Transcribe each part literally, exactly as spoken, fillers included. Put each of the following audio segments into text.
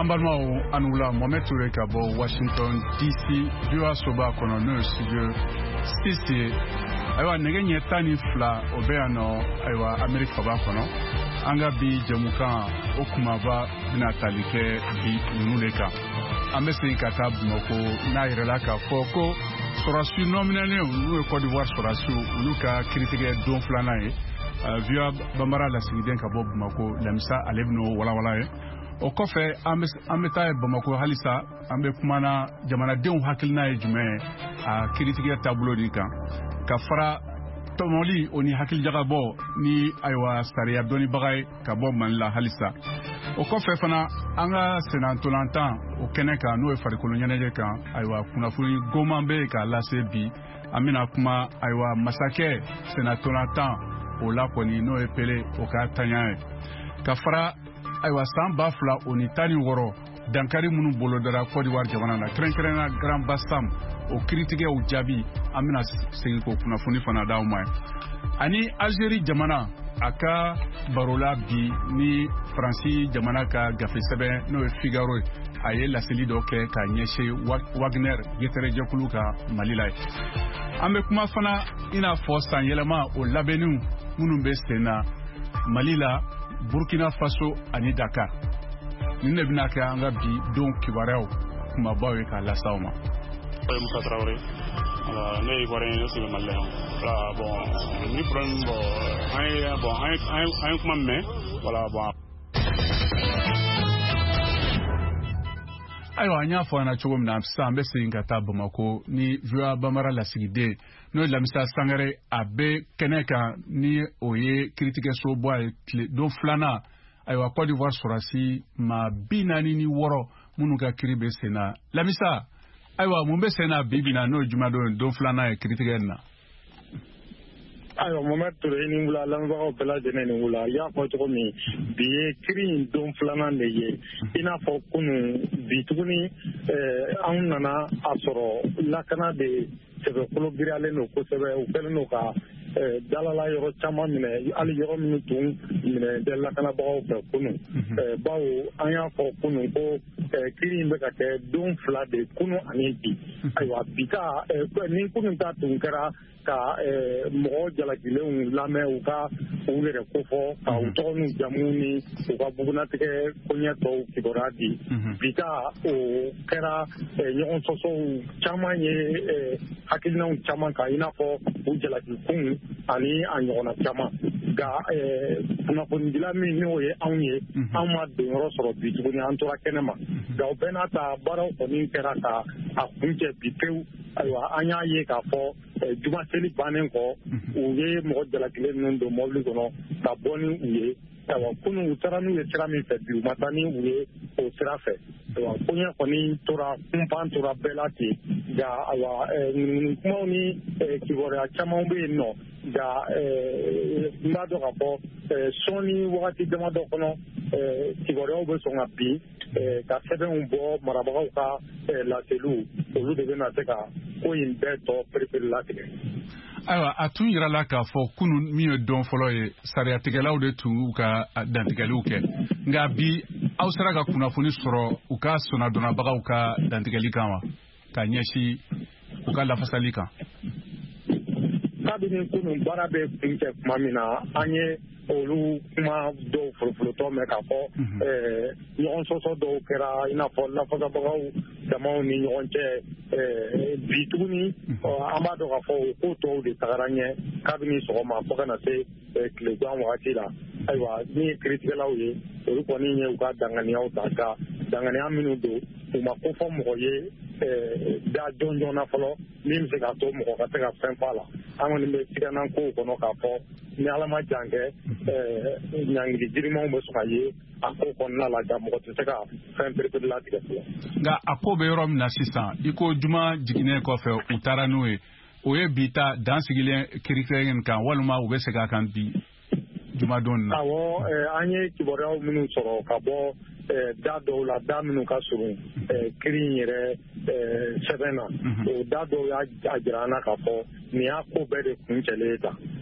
Ambalmao Anula Mohamed Touré Kabo Washington D C Dua Soba kono no studio six aywa negenye tani fla obeano aywa America faba kono anga bi jamukan okumaba bina talike bi nunuleka amese kata bumoko na irela ka foko sorasu nominale ulu Côte d'Ivoire sorasu uluka critique don flana e via bambara la sigiden kabo bumako lamisa alebno wala wala e o kofe ameta bamako halisa ambe kumana jamana den hakilna e jume a critique tableau di kan ka fara tomoli oni hakil jagabo ni aywa staria doni bagay ka bo man la halisa o kofe fana anga senantolantan o keneka no e fari kolonyane kan aywa kuna funi gomambe ka lase bi amina kuma aywa masake senantolantan o la koni no e pele o ka tanya ka fara aywa san bafla oni tani woro dankari munu bolo dara Côte d'Ivoire jamana na krenkrena Grand Bassam o critique o jabi amina segi ko kuna funi fana daw mai ani Algérie jamana aka barola bi ni Franci jamana ka gafe sebe no Figaro aye la seli do ke ka nyeshe Wagner yetere jekulu ka malilai ambe kuma fana ina force yelema o labenu munu be sena Malila Burkina Faso ani Dakar nne bina ka anga bi don kibarao kuma bawe ka la sauma Moussa Traoré ala ne Ivoirien yo sibe malle la bon ni problème bon ay bon ay ay kuma me voilà bon ayo anya fo na chogom na sambe singa tabamako ni vua bamara la sigide no la misa sangare abe keneka ni oye critique so boy don flana ayo Côte d'Ivoire sorasi ma binani ni woro munuka kribe sena la misa ayo mumbe sena bibina no jumado don flana e critique na ayo Mohamed Touré ni wula lamba ko bela jene ni wula ya ko to mi biye kiri don flana ne ye ina fo kunu bituguni eh an nana asoro lakana de sebe kolo girale no ko sebe o pele no ka dalala yoro chama mine ali yoro mi tun mine de lakana bawo fe kunu eh bawo an ya fo kunu ko kiri mbe ka te don fla de kunu aniti ayo bika ni kunu ta tun kara ka mo jala gileun lame u ka ule ko fo ka u to nu jamuni u ka buguna te konya to kiboradi bika o kera nyon soso chama ye hakilna chama ka ina fo u jala kun ani anyona chama ga kuna pondila mi no ye anye amma de ro soro bituguni antora kenema ga obenata baro ko ni kera ka a kunje biteu aywa anya ye ka fo juma seli banen ko u ye mo de la kile non do mobli kono ka boni u ye tawa kunu utaranu ye trami fe bi matani u ye o trafe tawa kunya ko ni tora kumpan tora belati ga awa kuma ni kibore achama umbe no ga mbado ka fo soni wakati dama do kono kibore obo songa bi ka sebe un bo marabaga ka la telu olu de na teka ko in beto prepare la teke aywa atun yira la ka fo kunu mi don folo ye sariya tigelaw de tu ka dantigelu ke nga bi awsara ka kuna funi soro u ka sona dona baga u ka dantigeli kanwa ka nyeshi u ka lafasali kan kabini kunu bara be pinke mamina anye olu kuma do furufuru to me ka fo eh yon soso do kera ina fo la fo bagaw dama ni yon che eh bituni amado ka fo ko to de tagaranye kabini so ma fo kana se kle gwa wakati la aiwa ni critique lawe olu ko ni nye u ka dangani au taka dangani aminu do uma ko fo mo ye eh da jonjo na folo nim se ka to mo ka te ka fen pala amoni be tigana ko ko no ka fo ni alama jange eh nyangi jirimo mo so kaye akoko na la da mo to te ka fen perpétuel la tiga nga akobe rom na assistant iko juma jigine ko fe utara noe oye bita dansigile kirikren kan waluma ube se ka kan bi juma don na awo anye kibore o minu soro ka bo da do la da minu ka suru kirin yere sevena o da do ya ajrana ka fo ni akobe de kunchele ta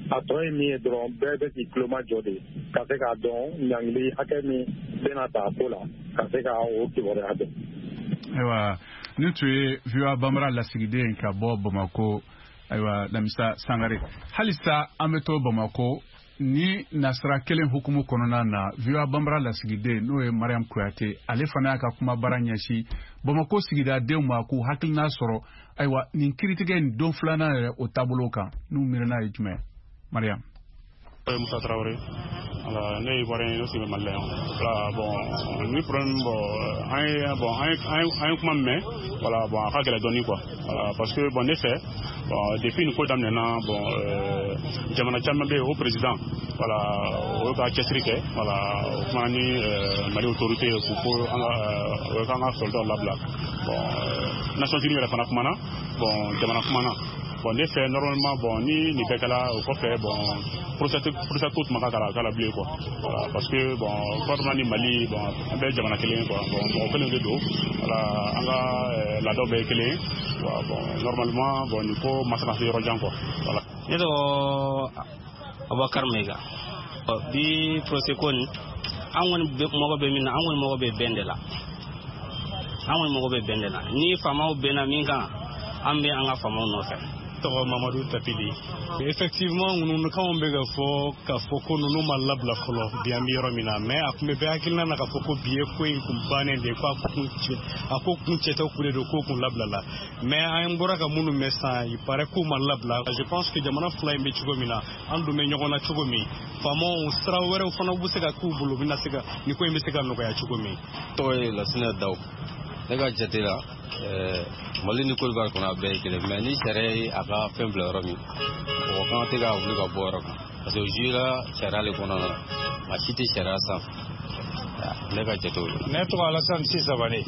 a tɔ ye min ye dɔrɔn bɛɛ bɛ k'i kuloma jɔ de ka se k'a dɔn ɲangili hakɛ min bɛna ta ko la ka se ka o kibaruya dɔn. Ayiwa ne tun ye V O A Banbara lasigiden ka bɔ Bamako ayiwa Lamisa Sangare halisa an bɛ to Bamako ni nasara kelen hukumu kɔnɔna na V O A Banbara lasigiden n'o ye Mariam Kuyate ale fana y'a ka kuma bara ɲɛsi Bamako sigida denw ma k'u hakilina sɔrɔ ayiwa nin kiritigɛ nin don filanan yɛrɛ o taabolo kan n'u miirina ye jumɛn Mariam. Moussa Traoré ala ne ivoirien aussi Mali la voilà bon ni problème bon un bon un un kuma mais voilà bon a ka gɛlɛ dɔɔni quoi voilà parce que bon ne fait bon depuis ni ko daminɛna bon euh, jamana caman bɛ o président voilà o ka cɛsiri kɛ voilà o kuma ni euh, Mali autorité k'u ko an ka o ka an ka soldat labila bon Nations Unies yɛrɛ fana kumana bon jamana kumana bon ne fait normalement bon ni ni bɛɛ kɛla o kɔfɛ bon procès procès ko tuma ka kala kala bilen quoi voilà parce que bon gouvernement ni Mali bon an bɛ jamana kelen quoi bon mɔgɔ kelen de don voilà an ka laadaw bɛɛ kelen voilà bon normalement bon ni ko ma se ka se yɔrɔ jan quoi voilà. Ne tɔgɔ Abubakar Maiga bi procès ko ni an kɔni mɔgɔ bɛ min na an kɔni mɔgɔ bɛ bɛn de la an kɔni mɔgɔ bɛ bɛn de la ni faamaw bɛnna min kan an bɛ an ka faamaw nɔfɛ. Tɔgɔ Mamadou Tapidi. Effectivement nous kan bɛ ka fɔ ka fɔ ko ninnu ma labila fɔlɔ bi an bɛ yɔrɔ min na mais a tun bɛ bɛɛ hakilina na ka fɔ ko bi ye ko in kun bannen de ko a kun cɛ a ko kun cɛtɛ ku de don ko kun labila la mais an bɔra ka minnu mɛn san il paraît k'u ma labila je pense que jamana fila in bɛ cogo min na an dun bɛ ɲɔgɔn na cogo min faamaw sira wɛrɛw fana bɛ se ka k'u bolo bɛna se ka ni ko in bɛ se ka nɔgɔya cogo min. Tɔgɔ ye Lasina Daw ne ka jate la Mali ni Côte d'Ivoire kɔnɔ a bɛɛ ye kelen mais ni sariya ye a ka fɛn bila yɔrɔ min mɔgɔ kan tɛ ka wuli ka bɔ yɔrɔ kan parce que o jouera sariya le kɔnɔ na a si tɛ sariya sanfɛ ne ka jate o la. Ne tɔgɔ Alassane Sisabane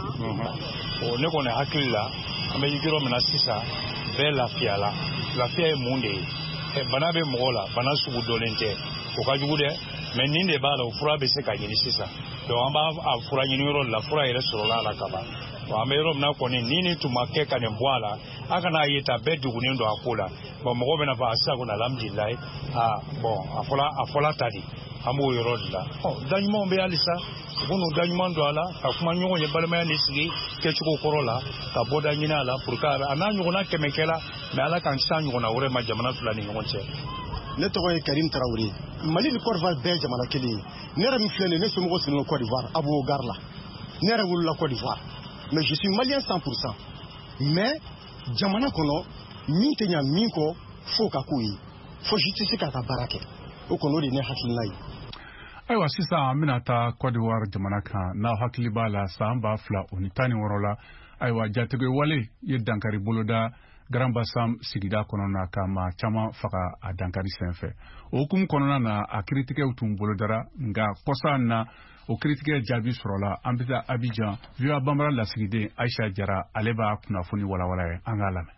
o ne kɔni hakili la an bɛ yɔrɔ min na sisan bɛɛ lafiya la lafiya ye mun de ye bana bɛ mɔgɔ la bana sugu dɔnlen tɛ o ka jugu dɛ mais nin de b'a la o fura bɛ se ka ɲini sisan donc an b'a a fura ɲini yɔrɔ la fura yɛrɛ sɔrɔla a la ka ban an bɛ yɔrɔ min na kɔni ni ni tun ma kɛ ka nin bɔ a la a kana ye ta bɛɛ degunnen don a ko la bon mɔgɔ bɛna fɔ a sisan kɔni alhamdulilayi ah bon a fɔla a fɔla ta di an b'o yɔrɔ de la ɔ daɲumanw bɛ halisa u bɛ n'u daɲuman don a la ka kuma ɲɔgɔn ye balimaya ni sigi kɛcogo kɔrɔ la ka bɔ da ɲini a la pour que a n'a ɲɔgɔnna kɛmɛ kɛla mais ala k'an kisi a ɲɔgɔnna wɛrɛ ma jamana fila ni ɲɔgɔn cɛ. Ne tɔgɔ ye Karim Traoré Mali ni Côte d'Ivoire bɛɛ jamana kelen ye ne yɛrɛ min filɛ nin ye ne somɔgɔw sigilen Côte d'Ivoire Abo Gare la ne yɛrɛ wolola Côte d'Ivoire mais je suis malien cent pour cent mais jamana kɔnɔ min tɛ ɲa min kɔ fo ka k'o ye fo justice k'a ka baara kɛ o kɔni o de ye ne hakilina ye. Ayiwa sisan an bɛna taa Côte d'Ivoire jamana kan n'aw hakili b'a la san ba fila o ni tan ni wɔɔrɔ la ayiwa jatigi wale ye dankari boloda Grand Bassam sigida kɔnɔna ka maa caman faga a dankari senfɛ o hukumu kɔnɔna na a kiritigɛw tun bolodara nka kɔsa na o kiritigɛ jaabi sɔrɔla an bɛ taa Abidjan V O A Banbara lasigiden Aisha Jara ale b'a kunnafoni walawala ye an k'a lamɛn.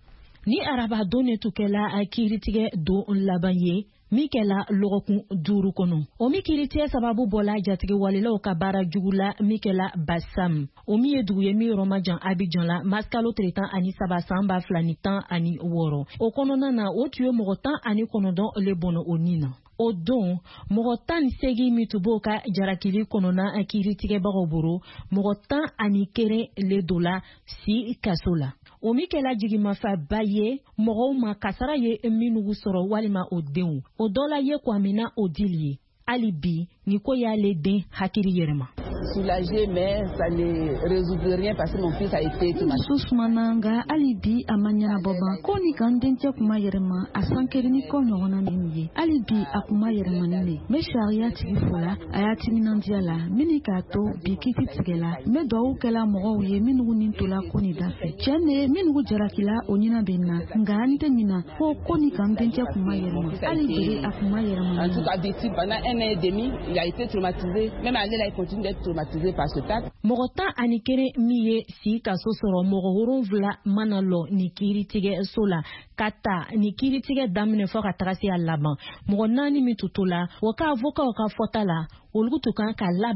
Ni araba don ne tukɛla a kiritigɛ don laban ye min kɛla lɔgɔkun duuru kɔnɔ o min kiritigɛ sababu bɔla jatigi walilaw ka baara jugu la min kɛla Bassam o min ye dugu ye min yɔrɔ ma jan Abidjan la mars kalo tile tan ani saba san ba fila ni tan ani wɔɔrɔ o kɔnɔna na o tun ye mɔgɔ tan ani kɔnɔntɔn le bɔnɔ o nin na. O don mɔgɔ tan ni seegin min tun b'o ka jarakili kɔnɔna kiritigɛbagaw boro mɔgɔ tan ani kelen le dola si kaso la. O min kɛla jigimafaba ye mɔgɔw ma kasara ye minnu sɔrɔ walima o denw o dɔ la ye Kwamina Odili ye hali bi ni ko y'ale den hakili yɛrɛma. Soulagé mais ça ne résout rien parce que mon fils a été traumatisé. Susmananga alibi amanyana boba ko ni kandenche kuma yerema asankeri ni ko nyona ninye alibi akuma yerema nene me sharia tigi fola ayati minandiala mini kato bikiti tigela me do kala mo ye minu ni tola ko ni dafe chene minu jarakila onyina benna ngante nyina ko ko ni kandenche kuma yerema alibi akuma yerema en tout cas victime pendant un an et demi il a été traumatisé même allé là il continue d'être traumatisé par ce tas. Mɔgɔ tan ani kelen min ye si kaso sɔrɔ mɔgɔ wolonwula mana lɔ ni kiiritigɛ so la ka ta ni kiiritigɛ daminɛ fɔ ka taga se a laban mɔgɔ naani min tun to la o ka avocat ka fɔta la olu tun kan ka labila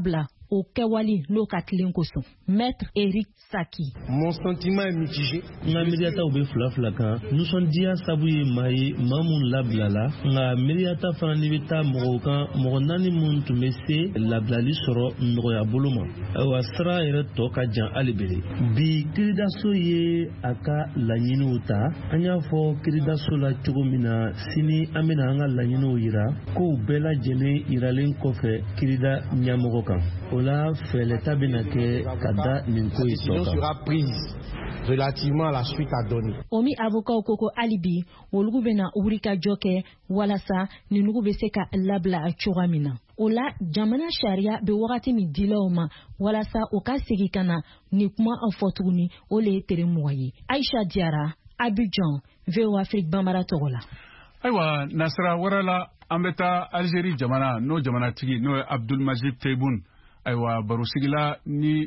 o kɛwali n'o ka tilen kosɔn. Maître Eric Saki. Mon sentiment est mitigé. Nga miliata u bɛ fila fila kan nisɔndiya sabu ye maa ye maa mun labilala nga miliata fana ni bɛ taa mɔgɔw kan mɔgɔ naani mun tun bɛ se labilali sɔrɔ nɔgɔya bolo ma. Ayiwa sira yɛrɛ tɔ ka jan hali bere. Bi kiridaso ye a ka laɲiniw ta an y'a fɔ kiridaso la cogo min na sini an bɛna an ka laɲiniw yira kow bɛɛ lajɛlen yiralen kɔfɛ kirida ɲɛmɔgɔ kan. O la fɛɛrɛta bɛna kɛ ka da nin ko ye tɔ kan. Relativement à la suite à donner. Omi avocat koko alibi olugu bena urika joke walasa ninugu be se ka labla coga mina. Ola jamana sharia be wagati mi dila o ma walasa o ka segi kana ni kuma an fɔ tuguni o le ye tere mɔgɔ ye. Aisha Diara, Abidjan, V O Afrique Bambara Togola. Aywa Nasra warala an bɛ taa Algérie jamana n'o jamana tigi n'o ye Abdulmajid Tebboune. Aywa baro sigila ni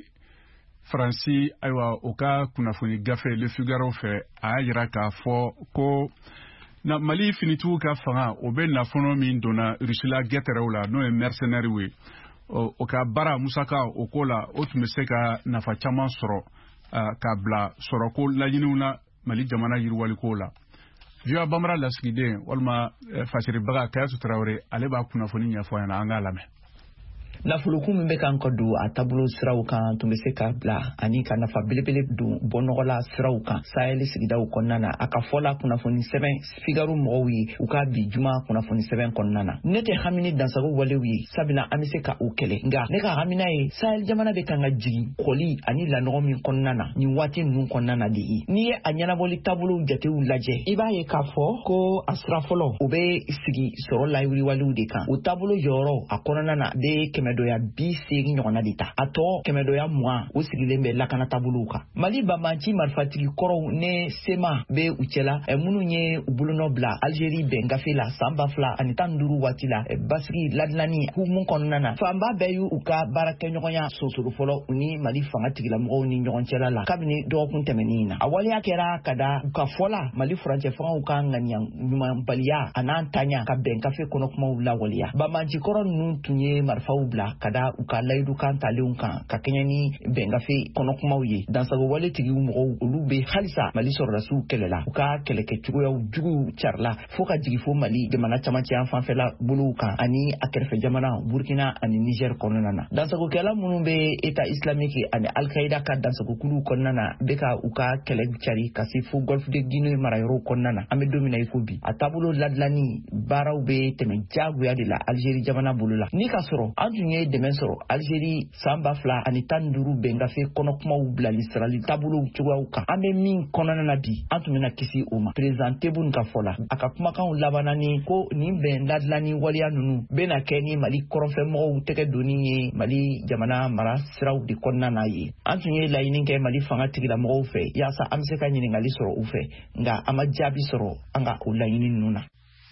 Faransi aywa o ka kunnafoni gafe Le Figaro fɛ a y'a yira k'a fɔ ko na Mali finitigiw ka fanga o bɛ nafolo min donna Rusila gɛtɛrɛw la n'o ye mercenaires ye o, o ka baara musaka o ko la o tun bɛ se ka nafa caman sɔrɔ uh, k'a bila sɔrɔko laɲiniw na Mali jamana yiriwaliko la. Vieux Bambara lasigiden walima uh, fasiribaga Kayasu Traoré ale b'a kunnafoni ɲɛfɔ ɲɛna an k'a lamɛn. Nafoloku min bɛ kan ka don a taabolo siraw kan tun bɛ se ka bila ani ka nafa belebele don bɔnɔgɔla siraw kan Sahel sigidaw kɔnɔna na a ka fɔla kunnafoni sɛbɛn Figaro mɔgɔw ye u ka bi juma kunnafoni sɛbɛn kɔnɔna na ne tɛ hamini dansago walew ye sabina an bɛ se ka o kɛlɛ nka ne ka hamina ye Sahel jamana bɛ kan ka jigin kɔli ani lanɔgɔ min kɔnɔna na nin waati ninnu kɔnɔna na de ye n'i ye a ɲɛnabɔli taabolo jatew lajɛ i b'a ye k'a fɔ ko a sira fɔlɔ o bɛ sigi sɔrɔ layiriwaliw de kan o taabolo jɔyɔrɔ a kɔnɔna na bɛ kɛmɛ dɔya bi seegin ɲɔgɔnna de ta a tɔ kɛmɛ dɔya mugan o sigilen bɛ lakana taabolow kan Mali banbanci marifatigi kɔrɔw ne sema bɛ u cɛla minnu ye u bolonɔ bila Algérie bɛn gafe la san ba fila ani tan duuru waati la basigi ladilani hukumu kɔnɔna na fanba bɛɛ y'u ka baarakɛɲɔgɔnya sonsoro fɔlɔ u ni Mali fanga tigilamɔgɔw ni ɲɔgɔn cɛla la kabini dɔgɔkun tɛmɛnin na a waleya kɛra ka da u ka fɔla Mali furancɛ fangaw ka ŋaniya ɲumanbaliya a n'an taɲa ka bɛn gafe kɔnɔkumaw lawaleya banbanci kɔrɔ ninnu tun ye marifaw bila ka da u ka layidu kan talenw kan ka kɛɲɛ ni bɛngafe kɔnɔkumaw ye dansago wale tigiw mɔgɔw olu bɛ halisa Mali sɔrɔdasiw kɛlɛla u ka kɛlɛkɛ cogoyaw juguw carila fo ka jigi fo Mali jamana camancɛ yan fanfɛla bolow kan ani a kɛrɛfɛ jamana Burkina ani Niger kɔnɔna na dansagokɛla minnu bɛ État islamique ani Al-Qaïda ka dansagokuluw kɔnɔna na bɛ ka u ka kɛlɛ cari ka se fo Golfe de Guinée marayɔrɔw kɔnɔna na an bɛ don min na i ko bi a taabolo ladilani baaraw bɛ tɛmɛ jagoya de la Algérie jamana bolo la ni ka sɔrɔ an tun ye dɛmɛ sɔrɔ Algérie san ba fila ani tan duuru bɛngafe kɔnɔkumaw bilali sirali taabolow cogoyaw kan an bɛ min kɔnɔna na bi an tun bɛna kisi o ma président Tebboune ka fɔ la a ka kumakanw labanna ni ko nin bɛn ladilani waleya ninnu bɛna kɛ ni Mali kɔrɔnfɛmɔgɔw tɛgɛ donni ye Mali jamana mara siraw de kɔnɔna na ye an tun ye laɲini kɛ Mali fanga tigilamɔgɔw fɛ yaasa an bɛ se ka ɲininkali sɔrɔ u fɛ nka an ma jaabi sɔrɔ an ka o laɲini ninnu na.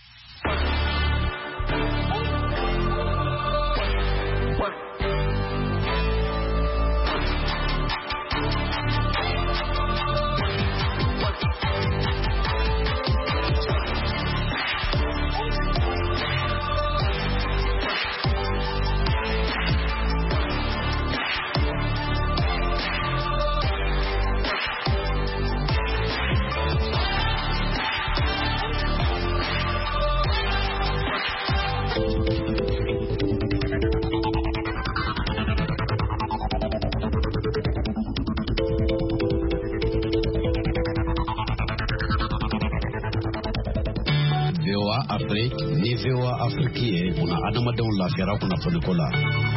ni V O A Afrique ye kuna adamadenw lafiyara kunnafoniko la.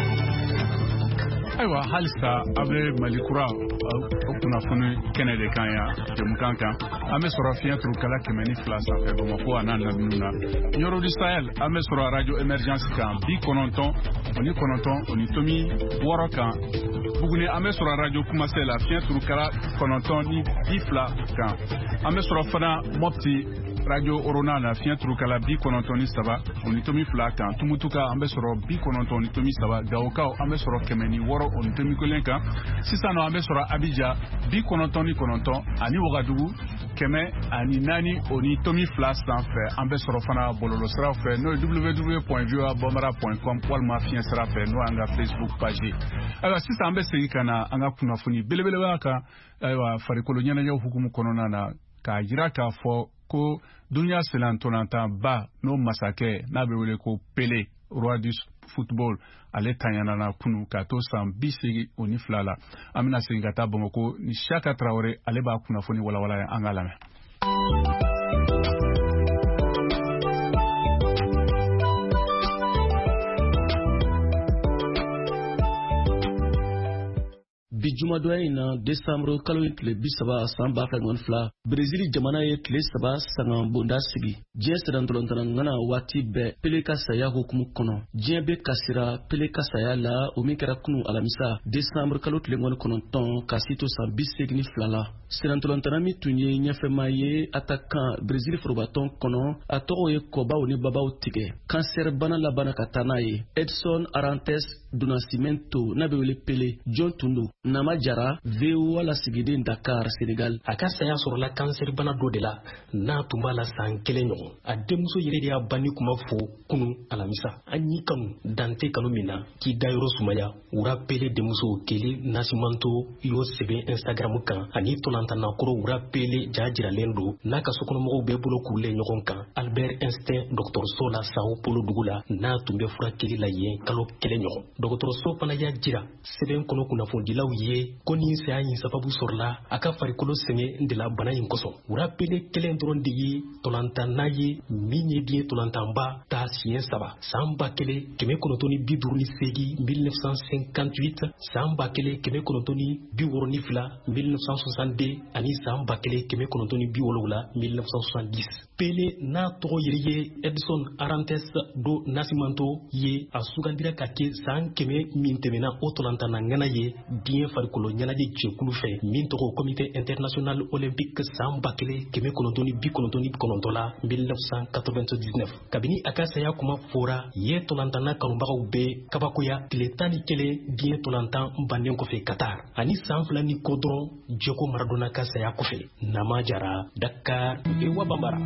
Ayiwa halisa a bɛ Mali kura o kunnafoni kɛnɛ de kan yan jamukan kan an bɛ sɔrɔ fiɲɛ turukala kɛmɛ ni fila sanfɛ Bamako a n'a lamini na Yɔrɔ du Sahel an bɛ sɔrɔ radio émergence kan bi kɔnɔntɔn ani kɔnɔntɔn ani tomi wɔɔrɔ kan Buguni an bɛ sɔrɔ radio Kumasɛ la fiɲɛ turukala kɔnɔntɔn ni bi fila kan an bɛ sɔrɔ fana Mopti radio Orona la fiɲɛ turukala bi kɔnɔntɔn ni saba ani tomi fila kan Tumutuka an bɛ sɔrɔ bi kɔnɔntɔn ni tomi saba Gawokaw an bɛ sɔrɔ kɛmɛ ni wɔɔrɔ ani tomi kelen kan sisan nɔ an bɛ sɔrɔ Abidjan bi kɔnɔntɔn ni kɔnɔntɔn ani Wagadugu kɛmɛ ani naani o ni tomi fila sanfɛ an bɛ sɔrɔ fana bɔlɔlɔ sira fɛ n'o ye w w w point v o a bambara point com walima fiɲɛ sira fɛ n'o y'an ka Facebook page. Ayiwa sisan an bɛ segin ka na an ka kunnafoni belebeleba kan ayiwa farikolo ɲɛnajɛw hukumu kɔnɔna na k'a jira k'a fɔ ko dunuya sen ntolantanba n'o masakɛ n'a bɛ wele ko Pele, roi du football, ale tanyana kunu ka to san bi seegin o ni fila la. An bɛna segin ka taa Bamako ni Saka Traore ale b'a kunnafoni walawala an ka lamɛn. bi jumadoya in na desanburu kalo ye tile bi saba san ba fila ɲɔgɔn fila Brésil jamana ye tile saba sangan bonda sigi diɲɛ sirantɔlɔntɔlɔ ŋana waati bɛɛ Pele ka saya hukumu kɔnɔ diɲɛ bɛ kasira Pele ka saya la o min kɛra kunu alamisa desanburu kalo tile ŋɔni kɔnɔntɔn ka si to san bi seegin ni fila la sirantɔlɔntɔlɔ min tun ye ɲɛfɛma ye attaquant Brésil forobatɔn kɔnɔ a tɔgɔ ye kɔbaw ni babaw tigɛ kansɛri bana labana ka taa n'a ye Edson Arantes do Nascimento n'a bɛ wele Pele John Tundo Nama Jara V O A la sigiden Dakar Senegal a ka saya sɔrɔla kansɛri bana dɔ de la n'a tun b'a la san kelen ɲɔgɔn a denmuso yɛrɛ de y'a banni kuma fɔ kunu alamisa an y'i kanu dante kanu min na k'i dayɔrɔ sumaya wura Pele denmuso Kele Nascimento y'o sɛbɛn Instagram kan ani tɔlantanna kɔrɔ wura Pele ja jiralen don n'a ka sokɔnɔmɔgɔw bɛɛ bolo k'ulen ɲɔgɔn kan Albert Einstein dɔgɔtɔrɔso la Sao Paulo dugu la n'a tun bɛ furakɛli la yen kalo kelen ɲɔgɔn dɔgɔtɔrɔso fana y'a jira sɛbɛn kɔnɔ kunnafonidilaw ye ko ni saya in sababu sɔrɔla a ka farikolo sɛgɛn de la bana in kosɔn wura Pele kelen dɔrɔn de ye tɔlantanna ye min ye diɲɛ tɔlantanba ta siɲɛ saba san ba kelen kɛmɛ kɔnɔntɔn ni bi duuru ni seegin mille neuf cent cinquante-huit san ba kelen kɛmɛ kɔnɔntɔn ni bi wɔɔrɔ ni fila mille neuf cent soixante-deux ani san ba kelen kɛmɛ kɔnɔntɔn ni bi wolonwula mille neuf cent soixante-dix Pele n'a tɔgɔ yɛrɛ ye Edson Arantes do Nascimento ye a sugandira ka kɛ san kɛmɛ min tɛmɛna o tɔlantanna ŋana ye diɲɛ farikolo ɲɛnajɛ jɛkulu fɛ min tɔgɔ comité international olympique san ba kelen kɛmɛ kɔnɔntɔn ni bi kɔnɔntɔn ni kɔnɔntɔn la mille neuf cent quatre-vingt-dix-neuf kabini a ka saya kuma fɔra ye tɔlantanna kanubagaw bɛ kabakoya tile tan ni kelen diɲɛ tɔlantan bannen kɔfɛ Qatar ani san fila ni kɔ dɔrɔn Diego Maradona ka saya kɔfɛ Nama Jara Dakar V O A Bambara.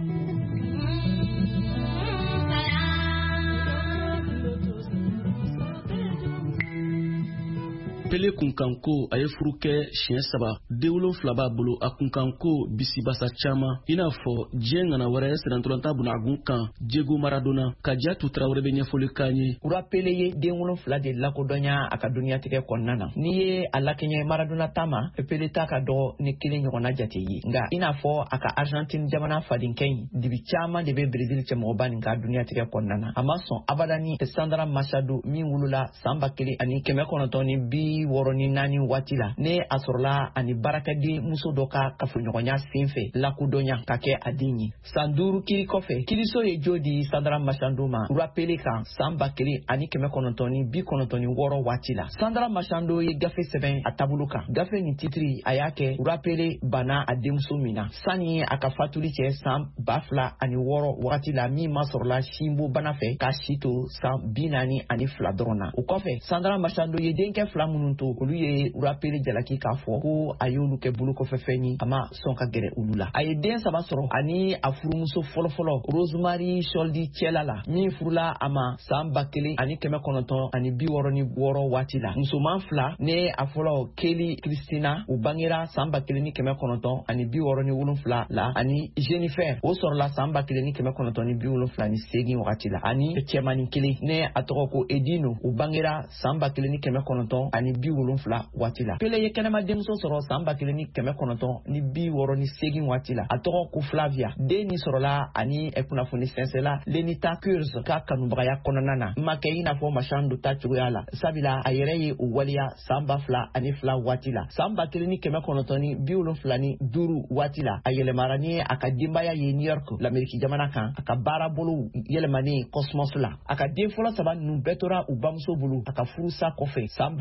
Pele kunkanko a ye furu kɛ siɲɛ saba den wolonfila b'a bolo a kunkanko bisibasa caman i n'a fɔ diɲɛ ŋana wɛrɛ sirantɔlɔntan bunagun kan Diego Maradona ka Jatu Traore bɛ ɲɛfɔli k'an ye. wura Pele ye den wolonfila de lakodɔnya a ka duniyatigɛ kɔnɔna na n'i ye a lakɛɲɛ Maradona ta ma Pele ta ka dɔgɔ ni kelen ɲɔgɔnna jate ye nka i n'a fɔ a ka Argentine jamana fadenkɛ in dibi caman de bɛ Brésil cɛmɔgɔba nin ka duniyatigɛ kɔnɔna na a ma sɔn abada ni Sandra Machado min wolola san ba kelen ani kɛmɛ kɔnɔntɔn ni bi wɔɔrɔ ni naani waati la ne a sɔrɔla ani baarakɛden muso dɔ ka kafoɲɔgɔnya sen fɛ lakodɔnya ka kɛ a den ye san duuru kiri kɔfɛ kiriso ye jo di Sandra Machado ma wura Pele kan san ba kelen ani kɛmɛ kɔnɔntɔn ni bi kɔnɔntɔn ni wɔɔrɔ waati la Sandra Machado ye gafe sɛbɛn a taabolo kan gafe ni titiri a y'a kɛ wura Pele banna a denmuso min na sanni a ka fatuli cɛ san ba fila ani wɔɔrɔ wagati la min ma sɔrɔla sinbo bana fɛ k'a si to san bi naani ani fila dɔrɔn na o kɔfɛ Sandra Machado ye denkɛ fila minnu to olu ye wura Pele jalaki k'a fɔ ko a y'olu kɛ bolo kɔfɛfɛn ye a ma sɔn ka gɛrɛ olu la a ye den saba sɔrɔ ani a furumuso fɔlɔfɔlɔ Rosemary Sholdi cɛla la min furula a ma san ba kelen ani kɛmɛ kɔnɔntɔn ani bi wɔɔrɔ ni wɔɔrɔ waati la musoman fila ne a fɔlɔ Kelly Christina u bangera san ba kelen ni kɛmɛ kɔnɔntɔn ani bi wɔɔrɔ ni wolonfila la ani Jennifer o sɔrɔla san ba kelen ni kɛmɛ kɔnɔntɔn ni bi wolonfila ni seegin wagati la ani cɛmanin kelen ne a tɔgɔ ko Edino u bangera san ba kelen ni kɛmɛ kɔnɔntɔn ani bi wolonfila waati la Pele ye kɛnɛma denmuso sɔrɔ san ba kelen ni kɛmɛ kɔnɔntɔn ni bi wɔɔrɔ ni seegin waati la a tɔgɔ ko Flavia den ni sɔrɔla ani kunnafoni sɛnsɛla Lenita Kurz ka kanubagaya kɔnɔna na ma kɛ i n'a fɔ Machado ta cogoya la sabila a yɛrɛ ye o waliya san ba fila ani fila waati la san ba kelen ni kɛmɛ kɔnɔntɔn ni bi wolonfila ni duuru waati la a yɛlɛmara ni a ka denbaya ye New York l'Amérique jamana kan a ka baara bolo yɛlɛmani Cosmos la a ka den fɔlɔ saba ninnu bɛɛ tora u bamuso bolo a ka furusa kɔfɛ san ba kelen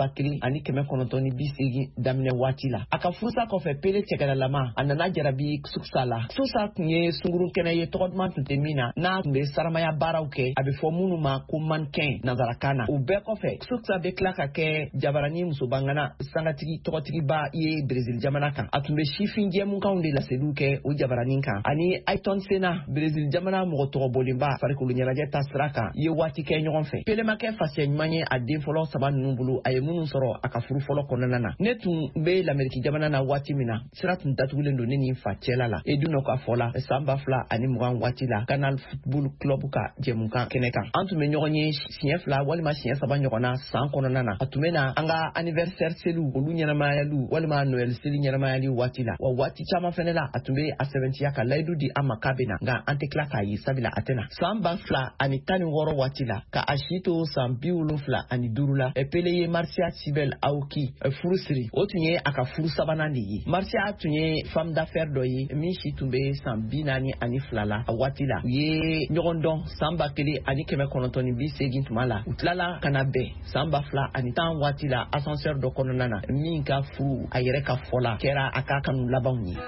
ani kɛmɛ kɔnɔntɔn ni bi seegin daminɛ waati la. A ka furusa kɔfɛ Pele cɛkɛdalama a nana jarabi Sukusa la. Sukusa tun ye sunguru kɛnɛ ye tɔgɔ duman tun tɛ min na n'a tun bɛ saramaya baaraw kɛ. A bɛ fɔ minnu ma ko mannequin nanzarakan na. O bɛɛ kɔfɛ Sukusa bɛ tila ka kɛ jabarani musobangana sangatigi tɔgɔtigiba ye Brésil jamana kan. A tun bɛ sifin jɛmunkanw de laseliw kɛ o jabaranin kan. Ani Ayrton Senna Brésil jamana mɔgɔ tɔgɔbɔlenba farikolo ɲɛnajɛ ta sira kan ye waati kɛ ɲɔgɔn fɛ. Pele ma kɛ fasiya ɲuman ye a den fɔlɔ saba ninnu bolo. A ye minnu sɔrɔ a ka furu fɔlɔ kɔnɔna na. Ne tun bɛ l'Amérique jamana na waati min na sira tun datugulen don ne ni n fa cɛla la. Edu nɔ ka fɔ la san ba fila ani mugan waati la Canal Football Club ka jɛmukan kɛnɛ kan. An tun bɛ ɲɔgɔn ye siɲɛ fila walima siɲɛ saba ɲɔgɔn na san kɔnɔna na. A tun bɛ na an ka anniversaire seliw olu ɲɛnamayaliw walima Noël seli ɲɛnamayali waati la. Wa waati caman fɛnɛ la a tun bɛ a sɛbɛntiya ka layidu di an ma k'a bɛ na nka an tɛ tila k'a ye sabula a tɛ na. San ba fila ani tan ni wɔɔrɔ waati la ka a si to san bi wolonfila ani duuru la Pele ye Marcia Sibel Aoki furu siri. O tun ye a ka furu sabanan de ye. Marcia tun ye femme d'affaires dɔ ye min si tun bɛ san bi naani ani fila la a waati la. U ye ɲɔgɔn dɔn san ba kelen ani kɛmɛ kɔnɔntɔn ni bi seegin tuma la. U tilala ka na bɛn san ba fila ani tan waati la ascenseur dɔ kɔnɔna na min ka furu a yɛrɛ ka fɔ la kɛra a ka kanu labanw ye.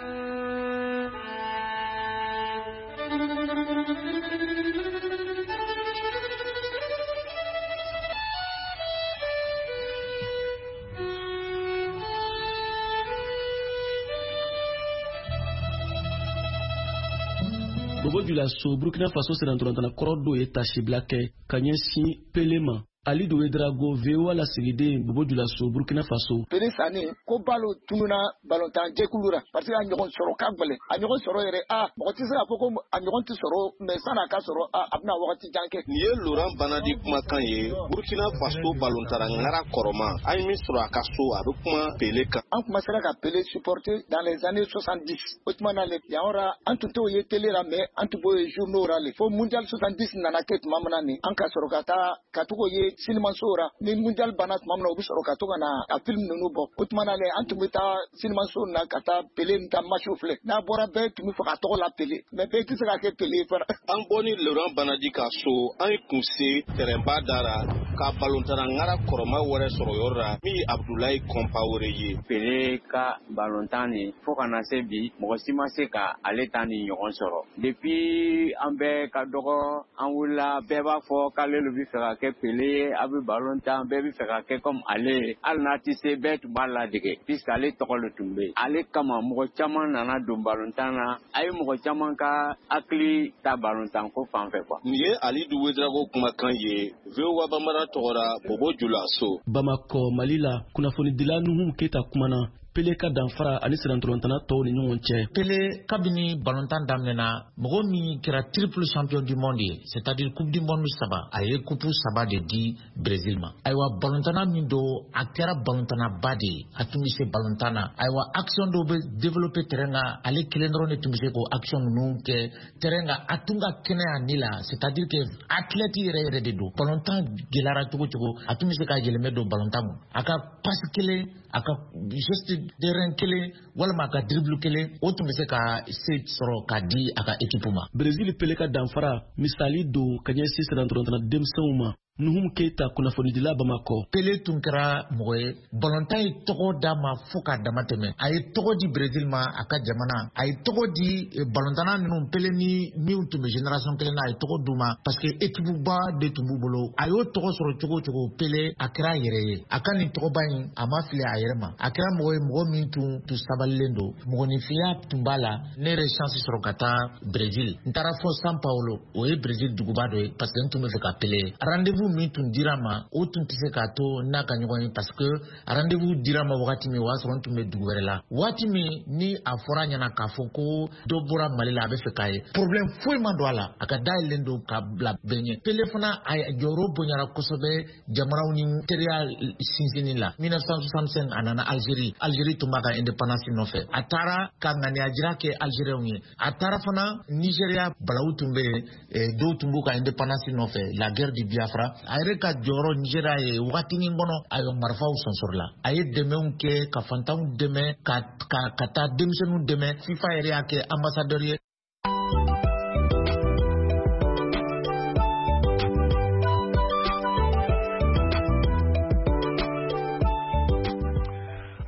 Bobo Dioulasso Burkina Faso sirantolantana kɔrɔ dɔ ye tasibila kɛ ka ɲɛsin Pele ma. Ali Dowe Drago V O A la sigide Bobo Dioulasso Burkina Faso. Pele sani ko balo tununa balontan jekulura parce que a ɲɔgɔn sɔrɔ ka gbɛlɛ a ɲɔgɔn sɔrɔ yɛrɛ a mɔgɔ tɛ se k'a fɔ ko a ɲɔgɔn tɛ sɔrɔ mais san'a ka sɔrɔ a a bɛna wagati jan kɛ. Nin ye Laurent Banadi kumakan ye Burkina Faso balontara ŋara kɔrɔma an ye min sɔrɔ a ka so a bɛ kuma Pele kan. An commencera ka Pele supporter dans les années soixante-dix o tuma na le yan yɔrɔ an tun t'o ye télé la mais an tun b'o ye journaux ra le fo mondial soixante-dix nana kɛ tuma min na nin an ka sɔrɔ ka taa ka to k'o ye sinimaso ra ni mondial banna tuma min na u bɛ sɔrɔ ka to ka na a film ninnu bɔ o tuma na le an tun bɛ taa sinimaso na ka taa Pele nin ka match filɛ n'a bɔra bɛɛ tun bɛ fɛ ka tɔgɔ la Pele mais bɛɛ tɛ se ka kɛ Pele fana. An bɔ ni Laurent Banadi ka so an ye kun se terrainba dara ka balontara ŋara kɔrɔma wɛrɛ sɔrɔ yɔrɔ la min ye Abdoulaye Compaoré ye. Pele ka balontan nin fo ka na se bi mɔgɔ si ma se ka ale ta ni ɲɔgɔn sɔrɔ depuis an bɛɛ ka dɔgɔ an wulila bɛɛ b'a fɔ k'ale le bɛ fɛ ka kɛ Pele ye a bɛ balontan bɛɛ bɛ fɛ ka kɛ comme ale hali n'a tɛ se bɛɛ tun b'a ladege puisque ale tɔgɔ le tun bɛ yen ale kama mɔgɔ caman nana don balontan na a ye mɔgɔ caman ka hakili ta balontan ko fan fɛ quoi. Nin ye Ali Dowe Drago kumakan ye V O A Bambara tɔgɔra Bobo Dioulasso. Bamako Mali la kunnafonidila Nuhu Keita kumana Pele ka danfara ani sirantolantana tɔw ni ɲɔgɔn cɛ. Pele kabini balontan daminɛna mɔgɔ min kɛra triple champion du monde ye c'est-à-dire coupe du monde saba a ye coupe saba de di Brésil ma. Ayiwa balontana min do a kɛra balontana ba de ye a tun bɛ se balontan na ayiwa action dɔw bɛ développer terrain kan ale kelen dɔrɔn de tun bɛ se k'o action ninnu kɛ terrain kan a tun ka kɛnɛ a ni la c'est-à-dire que athlète yɛrɛ yɛrɛ de do balontan gɛlɛyara cogo cogo a tun bɛ se ka yɛlɛmɛ don balontan ma a ka passe kelen a ka geste terrain kelen walima a ka dribble kelen o tun bɛ se ka se sɔrɔ k'a di a ka équipe ma. Brésil Pele ka danfara misali do ka ɲɛsin sirantolantana denmisɛnw ma. Nuhum Keita kunnafonidila Bamako. Pele tun kɛra mɔgɔ ye balontan ye tɔgɔ d'a ma fo k'a dama tɛmɛ a ye tɔgɔ di Brésil ma a ka jamana a ye tɔgɔ di balontana ninnu Pele ni min tun bɛ génération kelen na a ye tɔgɔ d'u ma parce que équipe ba de tun b'u bolo a y'o tɔgɔ sɔrɔ cogo cogo Pele a kɛra a yɛrɛ ye a ka nin tɔgɔba in a ma fili a yɛrɛ ma a kɛra mɔgɔ ye mɔgɔ min tun tun sabalilen don mɔgɔninfinya tun b'a la ne yɛrɛ chance sɔrɔ ka taa Brésil n taara fɔ São Paulo o ye Brésil duguba dɔ ye parce que n tun bɛ fɛ ka Pele rendez-vous min tun dira ma o tun tɛ se k'a to n'a ka ɲɔgɔn ye parce que rendez-vous dira ma wagati min o y'a sɔrɔ n tun bɛ dugu wɛrɛ la waati min ni a fɔra ɲɛna k'a fɔ ko dɔ bɔra Mali la a bɛ fɛ k'a ye problème foyi ma don a la a ka dayɛlɛlen don k'a bila bɛɛ ɲɛ Pele fana a jɔyɔrɔ bonyara kosɛbɛ jamanaw ni teriya sinsinni la mille neuf cent soixante-cinq a nana Algérie Algérie tun b'a ka indépendance nɔfɛ a taara ka ŋaniyajira kɛ Algériens ye a taara fana Nigéria balawu tun bɛ yen dɔw tun b'u ka indépendance nɔfɛ la guerre du Biafra a yɛrɛ ka jɔyɔrɔ Nigéria ye wagati min kɔnɔ a ye marifaw sɔnsɔrɔ la a ye dɛmɛw kɛ ka fantanw dɛmɛ ka ka ka taa denmisɛnninw dɛmɛ FIFA yɛrɛ y'a kɛ ambassadeur ye.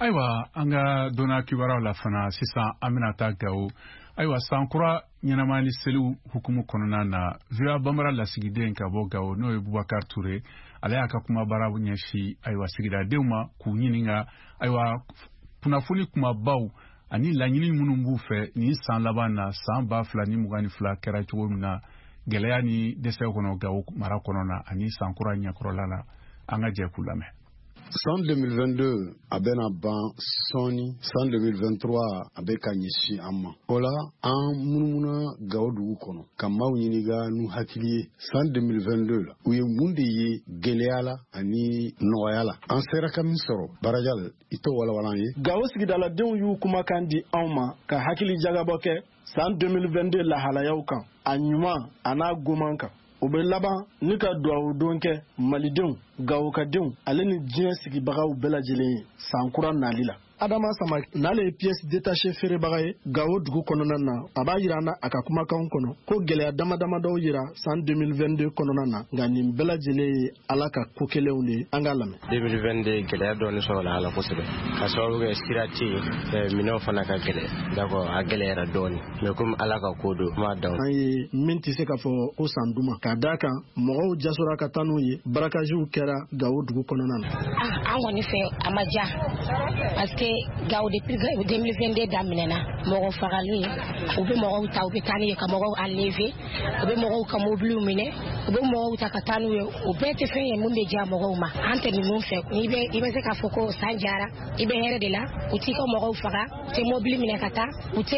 Ayiwa an ka donna kibaruyaw la fana sisan an bɛna taa Gawo. Ayiwa san kura ɲɛnamali seliw hukumu kɔnɔna na V O A Banbara lasigiden ka bɔ Gawo n'o ye Bubakar Ture ale y'a ka kumabara ɲɛsi ayiwa sigidadenw ma k'u ɲininka ayiwa kunnafoni kumabaw ani laɲini minnu b'u fɛ ni san laban na san ba fila ni mugan ni fila kɛra cogo min na gɛlɛya ni dɛsɛw kɔnɔ Gawo mara kɔnɔ na ani san kura ɲɛkɔrɔla la an ka jɛ k'u lamɛn. San deux mille vingt-deux a bɛna ban sɔɔni san deux mille vingt-trois a bɛ ka ɲɛsin an ma. O la an munumuna Gawo dugu kɔnɔ ka maaw ɲininka n'u hakili ye san deux mille vingt-deux la u ye mun de ye gɛlɛya la ani nɔgɔya la. An sera ka min sɔrɔ Barajal i t'o walawala an ye. Gawo sigidaladenw y'u kumakan di anw ma ka hakili jagabɔ kɛ san deux mille vingt-deux lahalayaw kan a ɲuman a n'a goman kan. O bɛ laban ni ka duwawu don kɛ Malidenw, Gawokadenw ale ni diɲɛ sigibagaw bɛɛ lajɛlen ye san kura nali la. Adama Sama n'ale ye pièce détachée feerebaga ye Gawo dugu kɔnɔna na a b'a yira an na a ka kumakanw kɔnɔ ko gɛlɛya dama dama dɔw yira san deux mille vingt-deux kɔnɔna na nka nin bɛɛ lajɛlen ye Ala ka ko kelenw de ye an ka lamɛn. deux mille vingt-deux gɛlɛya dɔɔni sɔrɔla a la kosɛbɛ ka sababu kɛ sira tɛ yen minɛnw fana ka gɛlɛn d'accord a gɛlɛyara dɔɔni mais comme Ala ka ko don n b'a dɔn. An ye min tɛ se ka fɔ ko san duman ka d'a kan mɔgɔw jasora ka taa n'u ye barakaziw kɛra Gawo dugu kɔnɔna na. An kɔni fɛ a ma diya parce que Gawo depuis deux mille vingt-deux daminɛna mɔgɔ fagali u bɛ mɔgɔw ta u bɛ taa n'u ye ka mɔgɔw enlever u bɛ mɔgɔw ka mobiliw minɛ u bɛ mɔgɔw ta ka taa n'u ye o bɛɛ tɛ fɛn ye mun bɛ diya mɔgɔw ma an tɛ ninnu fɛ i bɛ i bɛ se k'a fɔ ko san jara i bɛ hɛrɛ de la u t'i ka mɔgɔw faga u tɛ mobili minɛ ka taa u tɛ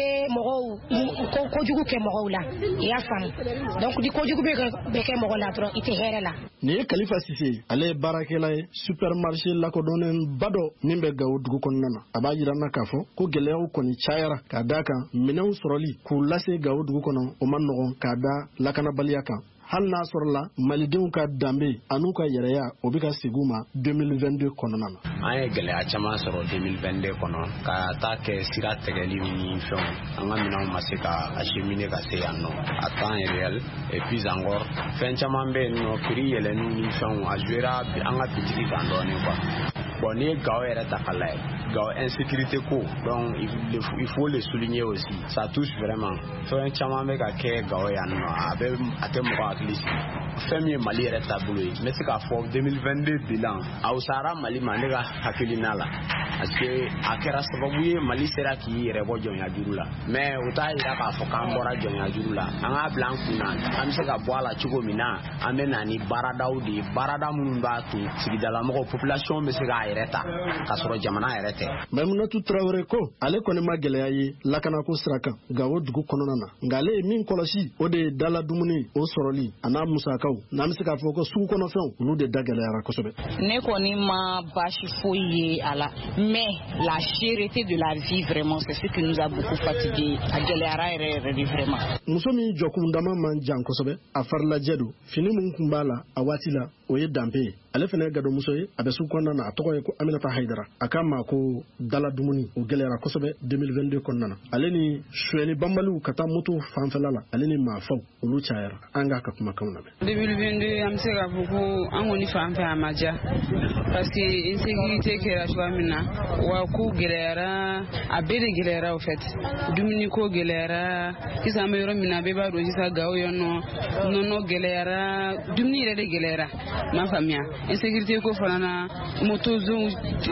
mɔgɔw ko kojugu kɛ mɔgɔw la i y'a faamu donc ni kojugu bɛ kɛ mɔgɔ la dɔrɔn i tɛ hɛrɛ la. Nin ye Kalifa Sise ale ye baarakɛla ye supermarché lakodɔnnen ba dɔ min bɛ Gawo dugu kɔnɔna na a b'a yira an na k'a fɔ ko gɛlɛyaw kɔni cayara ka d'a kan minɛnw sɔrɔli k'u lase Gawo dugu kɔnɔ o ma nɔgɔn k'a da lakanabaliya kan hali n'a sɔrɔla Malidenw ka danbe an'u ka yɛrɛya o bɛ ka segin u ma deux mille vingt-deux kɔnɔna na. An ye gɛlɛya caman sɔrɔ deux mille vingt-deux kɔnɔ ka taa kɛ sira tigɛli ni fɛnw an ka minɛnw ma se ka acheminer ka se yan nɔ à temps réel et puis encore fɛn caman bɛ yen nɔ prix yɛlɛnni ni fɛnw a jouera an ka bitigi kan dɔɔnin quoi. Bon, ni Gawo yɛrɛ ta k'a lajɛ Gawo insécurité ko donc il faut, il faut le souligner aussi ça touche vraiment fɛn caman bɛ ka kɛ Gawo yan nɔ a bɛ a tɛ mɔgɔ hakili sigi fɛn min ye Mali yɛrɛ taabolo ye n bɛ se k'a fɔ deux mille vingt-deux bilan a wusara Mali ma ne ka hakilina la parce que a kɛra sababu ye Mali sera k'i yɛrɛ bɔ jɔnya juru la mais u t'a yira k'a fɔ k'an bɔra jɔnya juru la an k'a bila an kun na an bɛ se ka bɔ a la cogo min na an bɛ na ni baaradaw de ye baarada minnu b'a to sigidalamɔgɔw population bɛ se k'a yɛrɛ ta k'a sɔrɔ jamana yɛrɛ tɛ. Maimunatu Traoré ko ale kɔni ma gɛlɛya ye lakanako sira kan Gawo dugu kɔnɔna na nka ale ye min kɔlɔsi o de ye dala dumuni o sɔrɔli a n'a musakaw n'an bɛ se k'a fɔ ko sugu kɔnɔfɛnw olu de da gɛlɛyara kosɛbɛ. Ne kɔni ma baasi foyi ye a la mais la cherté de la vie vraiment c'est ce qui nous a beaucoup fatigué a gɛlɛyara yɛrɛ yɛrɛ de vraiment. Muso min jɔkundama man jan kosɛbɛ a farilajɛ don fini mun kun b'a la a waati la o ye danpe ye ale fana ye gadonmuso ye a bɛ sugu kɔnɔna na a tɔgɔ ye ko Aminata Haidara a k'a ma ko dala dumuni o gɛlɛyara kosɛbɛ deux mille vingt-deux kɔnɔna na ale ni suyɛni banbaliw ka taa moto fanfɛla la ale ni maafaw olu cayara an k'a ka kumakanw lamɛn. deux mille vingt-deux an bɛ se k'a fɔ ko an kɔni fan fɛ a ma diya parce que insécurité kɛra cogoya min na wa ko gɛlɛyara a bɛɛ de gɛlɛyara au fait dumuni ko gɛlɛyara sisan an bɛ yɔrɔ min na bɛɛ b'a dɔn sisan Gawo yan nɔ nɔnɔ gɛlɛyara dumuni yɛrɛ de gɛlɛyara m'a faamuya insécurité ko fana na moto zone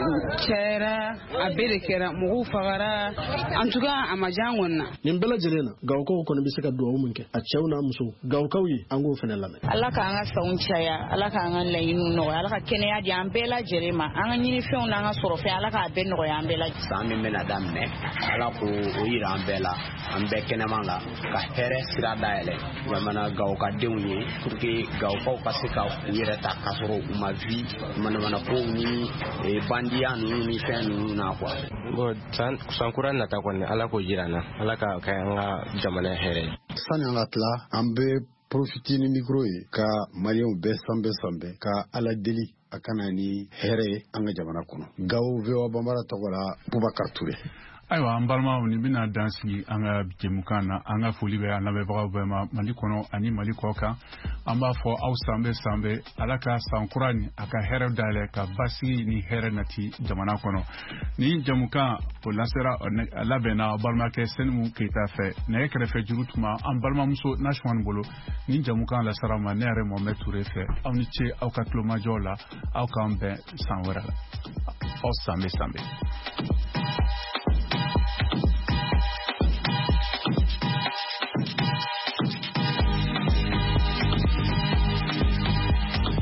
cayara a bɛɛ de kɛra mɔgɔw fagara en tout cas a ma diya an kɔni na. Nin bɛɛ lajɛlen na Gawokaw kɔni bɛ se ka duwawu min kɛ a cɛw n'a musow Gawokaw ye an k'o fana lamɛn. Ala k'an ka sanw caya Ala k'an ka laɲiniw nɔgɔya Ala ka kɛnɛya di an bɛɛ lajɛlen ma an ka ɲinifɛnw n'an ka sɔrɔfɛn Ala k'a bɛɛ nɔgɔya an bɛɛ lajɛlen. San min bɛna daminɛ Ala ko o yira an bɛɛ la an bɛɛ kɛnɛma la ka hɛrɛ sira dayɛlɛ jamana Gawokadenw ye pour que Gawokaw ka se ka u yɛrɛ ta k'a sɔrɔ u ma vi manamanakow ni bandiya ninnu ni fɛn ninnu na quoi. Bon san sankura nata kɔni Ala k'o jira an na Ala ka kɛ an ka jamana hɛrɛ. Sani an ka tila an bɛ profiter ni micro ye ka maliyɛnw bɛɛ sanbɛ sanbɛ ka Ala deli a kana ni hɛrɛ ye an ka jamana kɔnɔ. Gawo V O A Banbara tɔgɔ la Bubakar Ture. Ayiwa an balimaw ni bɛna dan sigi an ka jɛmukan na an ka foli bɛ an lamɛnbagaw bɛɛ ma Mali kɔnɔ ani Mali kɔ kan an b'a fɔ aw san bɛ san bɛ Ala ka san kura ni a ka hɛrɛ dayɛlɛ ka basigi ni hɛrɛ nati jamana kɔnɔ ni jɛmukan o lansera a labɛnna balimakɛ Senimu Keyita fɛ nɛgɛ kɛrɛfɛ juru tuma an balimamuso Nasiman bolo ni jɛmukan lasara ma ne yɛrɛ Mohamed Ture fɛ aw ni ce aw ka tulomajɔ la aw k'an bɛn san wɛrɛ la aw san bɛ san bɛ